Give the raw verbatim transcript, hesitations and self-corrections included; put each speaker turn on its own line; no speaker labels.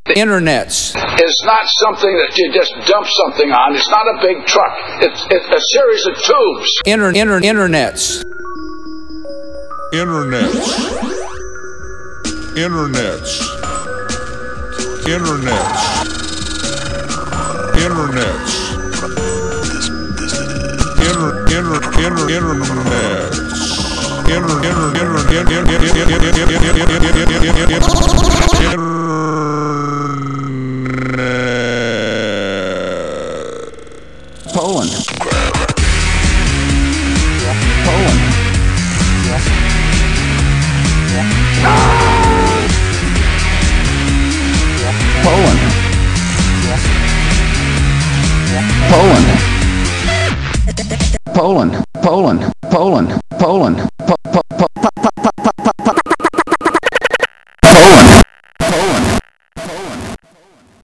Internets.
It's not something that you just dump something on. It's not a big truck. It's, it's a series of tubes.
Inter, inter, internets.
Internets. Internets. Internets. Internets. Inter, inter, inter, internets. Inter, inter, inter, inter,
Poland. Poland. Poland. Poland. Poland. Poland. Poland.